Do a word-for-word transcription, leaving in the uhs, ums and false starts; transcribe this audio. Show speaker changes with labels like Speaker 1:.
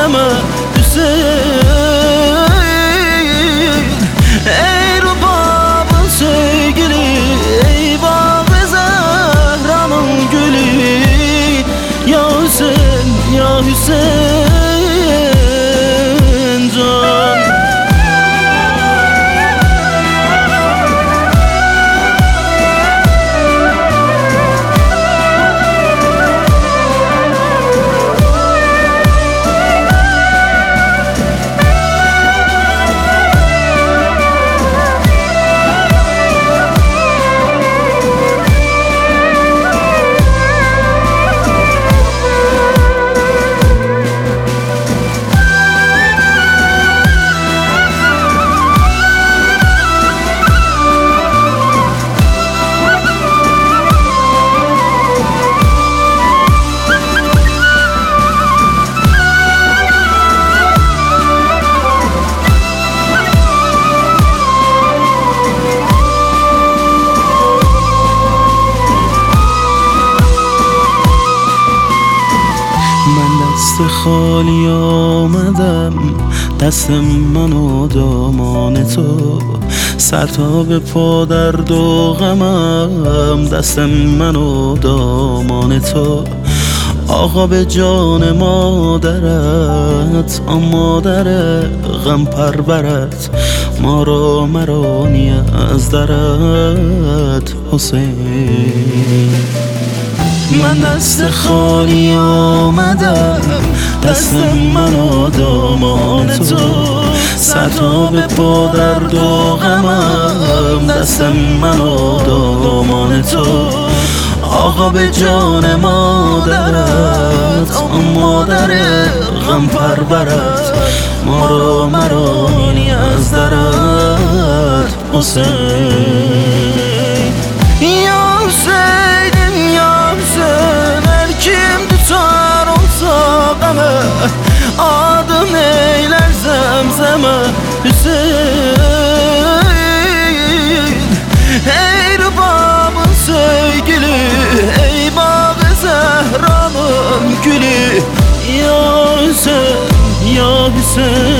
Speaker 1: zemzeme Hüseyin. Ey rubabın sevgili, ey Bağı Zehra'nın gülü, ya Hüseyin, ya Hüseyin can. من دست خالی آمدم، دست من و دامان تو، سر تا به پا درد و غمم، دست من و دامان تو. آقا به جان مادرت، آن مادر غم پرورت، ما را مرانی از درت حسین. من دست خالی آمدم، دست من و دامان تو، سر تا به پا درد و غمم، دست من و دامان تو. آقا به جان مادرت، آن مادر غم پرورت، ما را مرانی از درت حسین. یا حسین، یا حسین، هر kim tutar olsa qamı، adın eyler zemzeme Hüseyin. Ey rubabın sevgili, ey Bağı Zehra'nın gülü, ya Hüseyin, ya Hüseyin.